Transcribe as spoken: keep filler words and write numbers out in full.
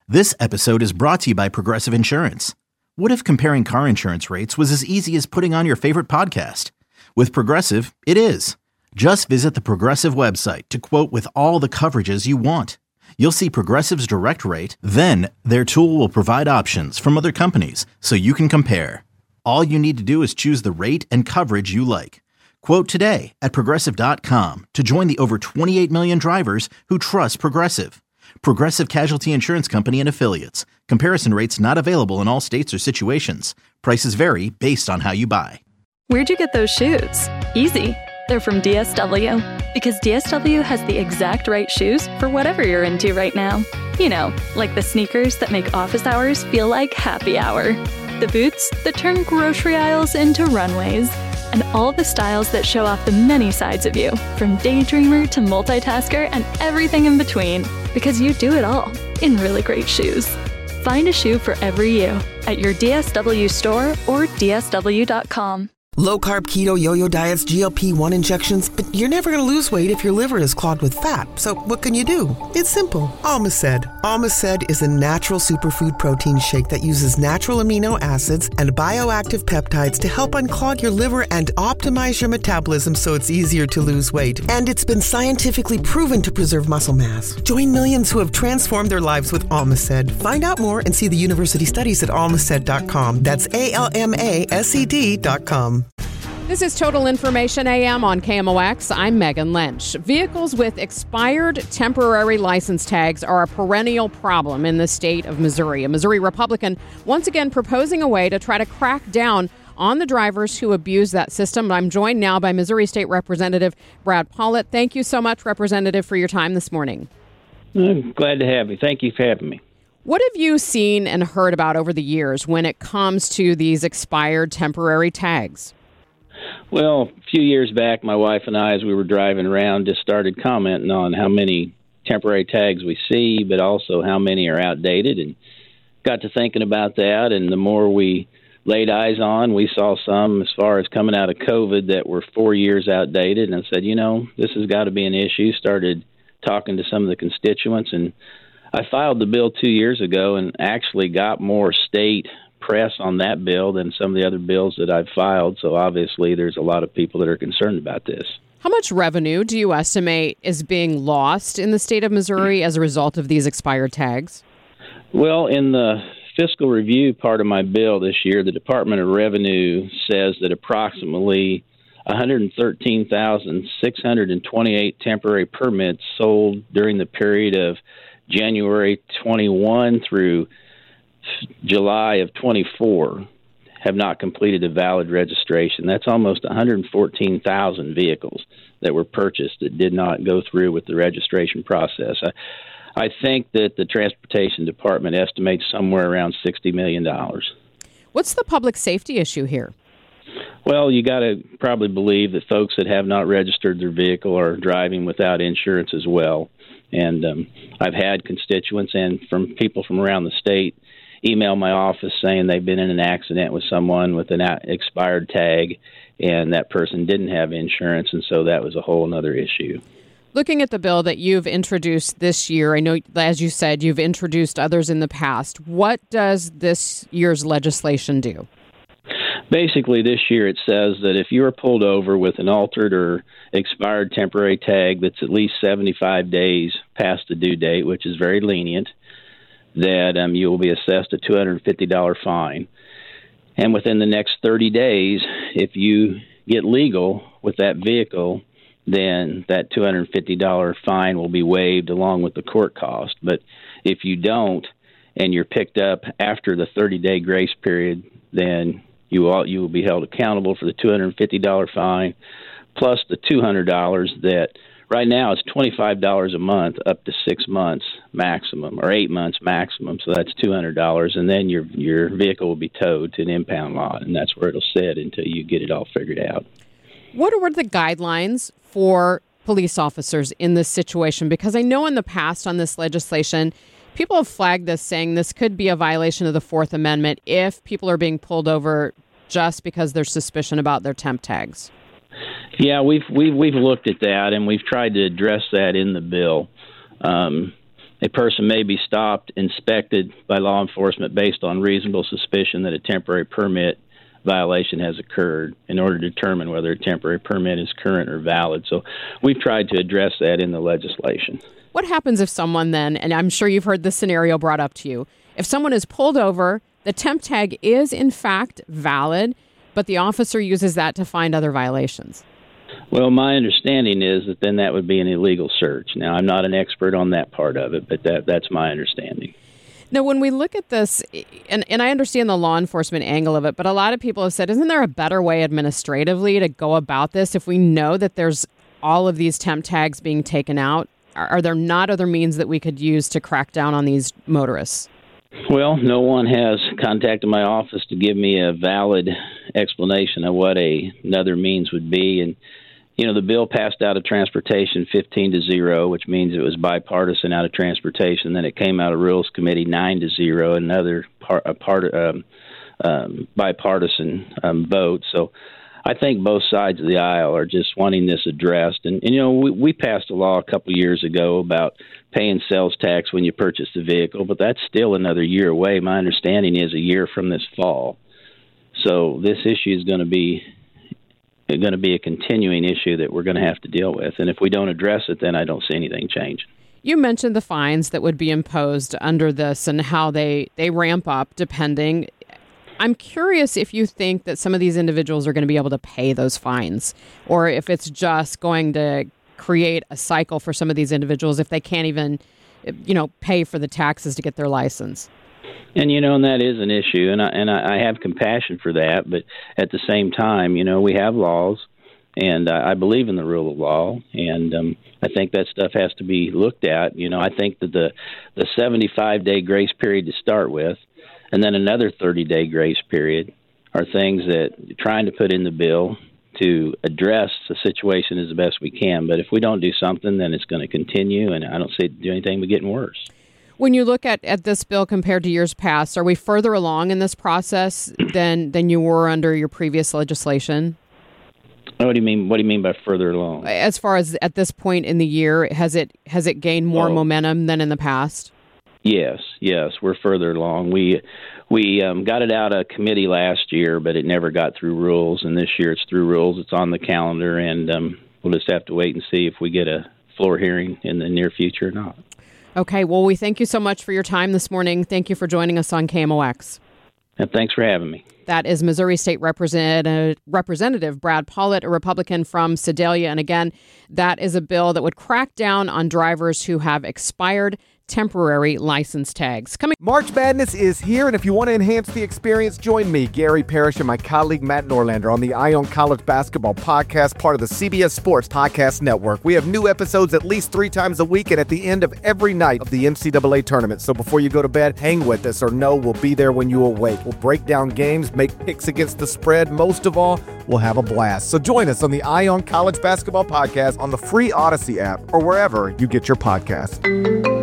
This episode is brought to you by Progressive Insurance. What if comparing car insurance rates was as easy as putting on your favorite podcast? With Progressive, it is. Just visit the Progressive website to quote with all the coverages you want. You'll see Progressive's direct rate, then their tool will provide options from other companies so you can compare. All you need to do is choose the rate and coverage you like. Quote today at progressive dot com to join the over twenty-eight million drivers who trust Progressive. Progressive Casualty Insurance Company and Affiliates. Comparison rates not available in all states or situations. Prices vary based on how you buy. Where'd you get those shoes? Easy. They're from D S W. Because D S W has the exact right shoes for whatever you're into right now. You know, like the sneakers that make office hours feel like happy hour. The boots that turn grocery aisles into runways. And all the styles that show off the many sides of you, from daydreamer to multitasker and everything in between. Because you do it all in really great shoes. Find a shoe for every you at your D S W store or D S W dot com. Low-carb keto yo-yo diets, G L P one injections, but you're never going to lose weight if your liver is clogged with fat. So what can you do? It's simple. Almaced. Almaced is a natural superfood protein shake that uses natural amino acids and bioactive peptides to help unclog your liver and optimize your metabolism so it's easier to lose weight. And it's been scientifically proven to preserve muscle mass. Join millions who have transformed their lives with Almaced. Find out more and see the university studies at almaced dot com. That's A L M A S E D dot com. This is Total Information A M on K M O X. I'm Megan Lynch. Vehicles with expired temporary license tags are a perennial problem in the state of Missouri. A Missouri Republican once again proposing a way to try to crack down on the drivers who abuse that system. I'm joined now by Missouri State Representative Brad Pollitt. Thank you so much, Representative, for your time this morning. I'm glad to have you. Thank you for having me. What have you seen and heard about over the years when it comes to these expired temporary tags? Well, a few years back, my wife and I, as we were driving around, just started commenting on how many temporary tags we see, but also how many are outdated, and got to thinking about that. And the more we laid eyes on, we saw some as far as coming out of COVID that were four years outdated, and said, you know, this has got to be an issue. Started talking to some of the constituents, and I filed the bill two years ago and actually got more state press on that bill than some of the other bills that I've filed. So obviously there's a lot of people that are concerned about this. How much revenue do you estimate is being lost in the state of Missouri as a result of these expired tags? Well, in the fiscal review part of my bill this year, the Department of Revenue says that approximately one hundred thirteen thousand six hundred twenty-eight temporary permits sold during the period of January twenty-one through July of twenty-four have not completed a valid registration. That's almost one hundred fourteen thousand vehicles that were purchased that did not go through with the registration process. I, I think that the Transportation Department estimates somewhere around sixty million dollars. What's the public safety issue here? Well, you got to probably believe that folks that have not registered their vehicle are driving without insurance as well. And um, I've had constituents and from people from around the state email my office saying they've been in an accident with someone with an expired tag, and that person didn't have insurance, and so that was a whole other issue. Looking at the bill that you've introduced this year, I know, as you said, you've introduced others in the past. What does this year's legislation do? Basically, this year it says that if you are pulled over with an altered or expired temporary tag that's at least seventy-five days past the due date, which is very lenient, that um, you will be assessed a two hundred fifty dollars fine. And within the next thirty days, if you get legal with that vehicle, then that two hundred fifty dollars fine will be waived along with the court cost. But if you don't and you're picked up after the thirty-day grace period, then you will, you will be held accountable for the two hundred fifty dollars fine plus the two hundred dollars that right now it's twenty-five dollars a month up to six months maximum, or eight months maximum, so that's two hundred dollars, and then your your vehicle will be towed to an impound lot, and that's where it'll sit until you get it all figured out. What are the guidelines for police officers in this situation? Because I know in the past on this legislation, people have flagged this saying this could be a violation of the Fourth Amendment if people are being pulled over just because there's suspicion about their temp tags. Yeah, we've we've we've looked at that, and we've tried to address that in the bill. Um, a person may be stopped, inspected by law enforcement based on reasonable suspicion that a temporary permit violation has occurred in order to determine whether a temporary permit is current or valid. So we've tried to address that in the legislation. What happens if someone then, and I'm sure you've heard this scenario brought up to you, if someone is pulled over, the temp tag is in fact valid, but the officer uses that to find other violations? Well, my understanding is that then that would be an illegal search. Now, I'm not an expert on that part of it, but that that's my understanding. Now, when we look at this, and, and I understand the law enforcement angle of it, but a lot of people have said, isn't there a better way administratively to go about this if we know that there's all of these temp tags being taken out? Are, are there not other means that we could use to crack down on these motorists? Well, no one has contacted my office to give me a valid explanation of what a, another means would be. And, you know, the bill passed out of transportation fifteen to zero, which means it was bipartisan out of transportation. Then it came out of Rules Committee nine to zero, another part, a part um, um, bipartisan um, vote. So I think both sides of the aisle are just wanting this addressed. And, and you know, we, we passed a law a couple of years ago about paying sales tax when you purchase the vehicle, but that's still another year away. My understanding is a year from this fall. So this issue is going to be going to be a continuing issue that we're going to have to deal with. And if we don't address it, then I don't see anything change. You mentioned the fines that would be imposed under this and how they, they ramp up depending. I'm curious if you think that some of these individuals are going to be able to pay those fines, or if it's just going to create a cycle for some of these individuals if they can't even, you know, pay for the taxes to get their license. And, you know, and that is an issue, and I, and I have compassion for that. But at the same time, you know, we have laws, and I believe in the rule of law, and um, I think that stuff has to be looked at. You know, I think that the the seventy-five day grace period to start with, and then another thirty day grace period are things that you're trying to put in the bill to address the situation as the best we can. But if we don't do something, then it's going to continue, and I don't see it do anything but getting worse. When you look at, at this bill compared to years past, are we further along in this process than than you were under your previous legislation? What do you mean? What do you mean by further along? As far as at this point in the year, has it has it gained more oh. momentum than in the past? Yes, yes, we're further along. We we um, got it out of committee last year, but it never got through rules. And this year it's through rules. It's on the calendar, and um, we'll just have to wait and see if we get a floor hearing in the near future or not. Okay, well, we thank you so much for your time this morning. Thank you for joining us on K M O X. And thanks for having me. That is Missouri State Representative, Representative Brad Pollitt, a Republican from Sedalia. And again, that is a bill that would crack down on drivers who have expired temporary license tags. Coming March Madness is here, and if you want to enhance the experience, join me, Gary Parrish, and my colleague Matt Norlander on the Ion College Basketball Podcast, part of the C B S Sports Podcast Network. We have new episodes at least three times a week and at the end of every night of the N C double A tournament. So before you go to bed, hang with us or know we'll be there when you awake. We'll break down games, make picks against the spread. Most of all, we'll have a blast. So join us on the Ion College Basketball Podcast on the free Odyssey app or wherever you get your podcasts.